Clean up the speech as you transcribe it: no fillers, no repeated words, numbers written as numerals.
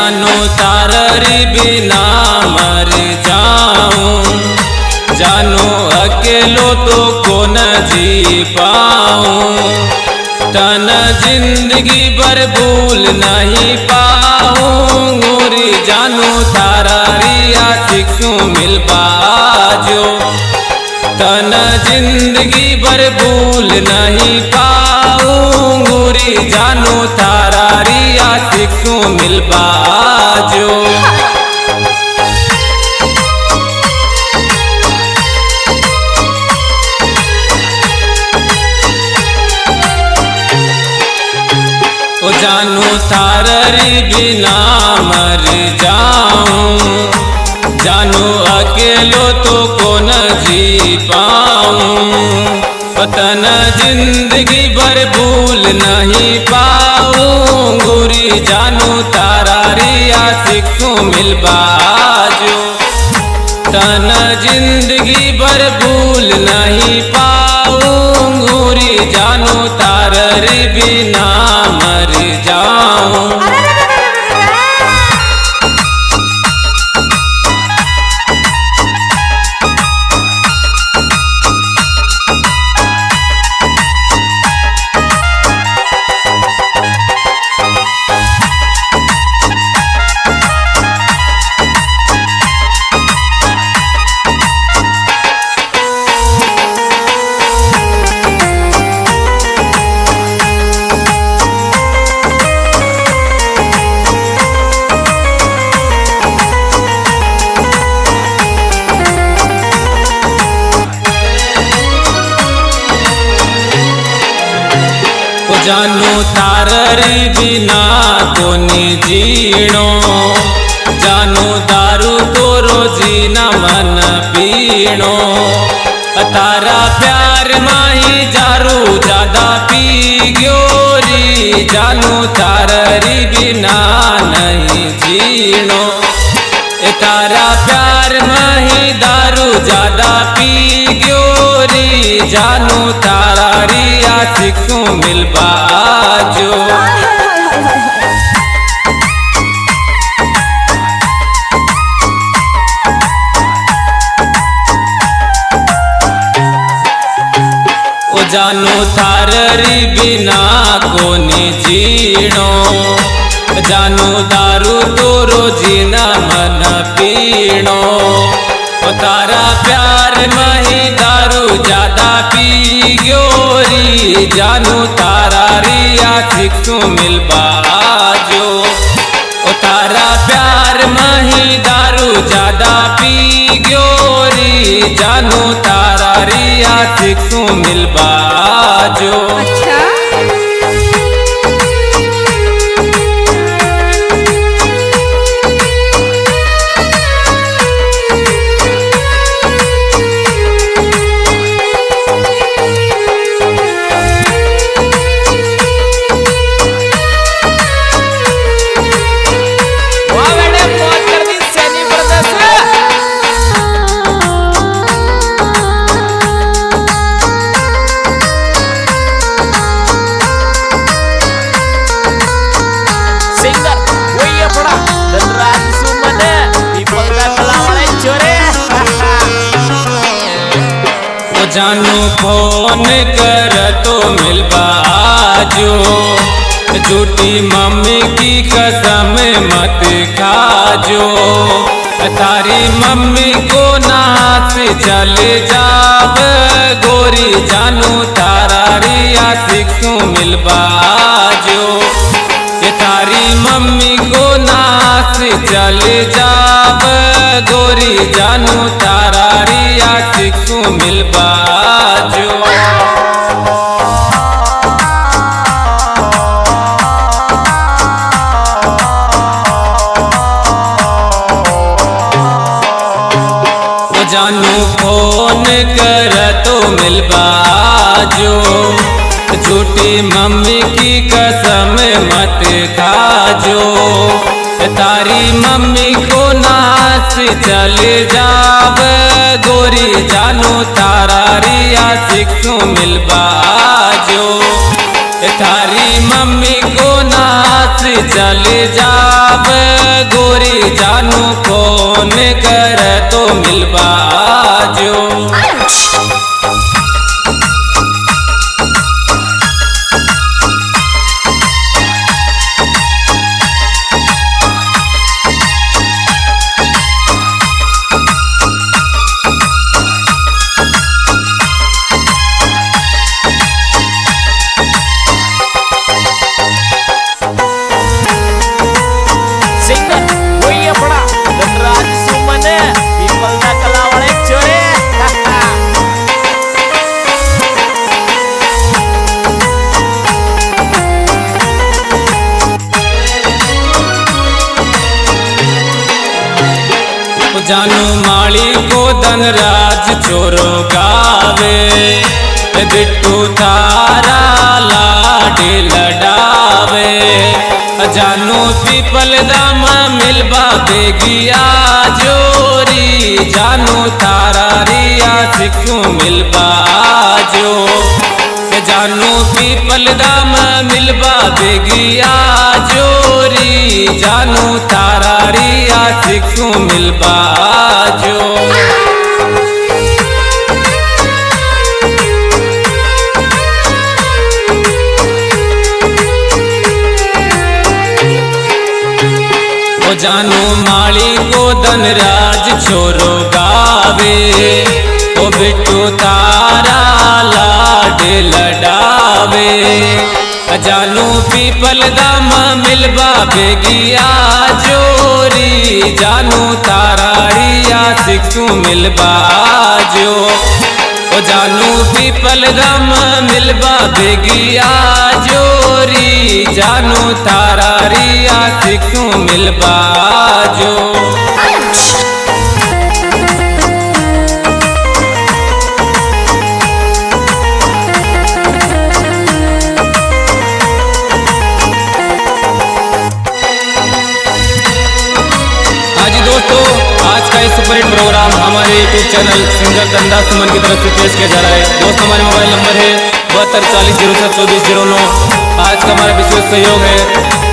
जानू ताररी बिना मर जाऊं, जानू अकेलो तो को न जी पाऊं, तन जिंदगी भर भूल नहीं पाऊं, गोरी जानू ताररी आशिक मिल बाजो, तन जिंदगी भर भूल नहीं पाऊं, गोरी जानू ताररी आशिक मिल बाजो। ओ जानू ताररी बिना मर जाऊं, जानू अकेलो तो को न जी पाऊं, पतन जिंदगी भर भूल नहीं पाऊं, गोरी जानू ताररी आशिक मिल बाजो, तन जिंदगी भर भूल नहीं पाऊं, गोरी जानू ताररी बिना मर जाऊं। जानू ताररी बिना कोनी जीणो, जानू दारू तो रोजीना मन पीणो, तारा प्यार माही जारू ज्यादा पी ग्योरी, जानू ताररी बिना नहीं जीणो, तारा प्यार माही दारू ज्यादा पी ग्योरी, जानू ताररी आशिक मिल बाजो। ओ जानू ताररी बिना कोनी जीणो, जानू दारू तो रोजीना मन पीणो, तारा प्यार मही दारू ज्यादा पी ग्योरी, जानू ताररी आशिक मिल बाजो, तारा प्यार मही दारू ज्यादा पी ग्योरी, जानू ताररी आशिक मिल बाजो। जानू फोन कर तो मिल बाजो, झूठी मम्मी की कसम मत खाजो, तारी मम्मी को नाच चल जाव, गोरी जानू ताररी आशिक मिल बाजो, तारी मम्मी को नाच चल जाव, गोरी जानू ताररी आशिक मिल बाजो। जानू फोन कर तो मिल बाजो, झूठी मम्मी की कसम मत खाजो, तारी मम्मी को नाच चल जाव, गोरी जानू ताररी आशिक मिल बाजो, तारी मम्मी को नाच चल जाव, जानू फोन कर तो मिलबा जो। जानू माली को धनराज छोरो गावे, बिट्टू थारा लाडे लडावे। जानू पीपल दाम मिलबा बेगिया जोरी, जानू थारा रिया सिक्सू मिलबा जो। जानू पीपल दाम मिलबा बेगिया जोरी, जानू थारा रिया सिक्सू मिलबा जो। जानू माली को धनराज छोरो गावे, ओ बिट्टू तारा लाडे लडावे। जानू पीपल दाम मिलबा बेगिया जोरी, जानू तारा रिया सिक्सू मिलबा जो। ओ जानू पीपल दाम मिलबा बेगिया जोरी, जानू तारा रिया सिक्सू मिलबा जो। दोस्तों आज का इस सुपरहिट प्रोग्राम हमारे यूट्यूब चैनल सिंगर धंधा सुमन की तरफ से पेश किया जा रहा है। दोस्तों हमारे मोबाइल नंबर है 72 40 07 24 09। आज का हमारा विशेष सहयोग है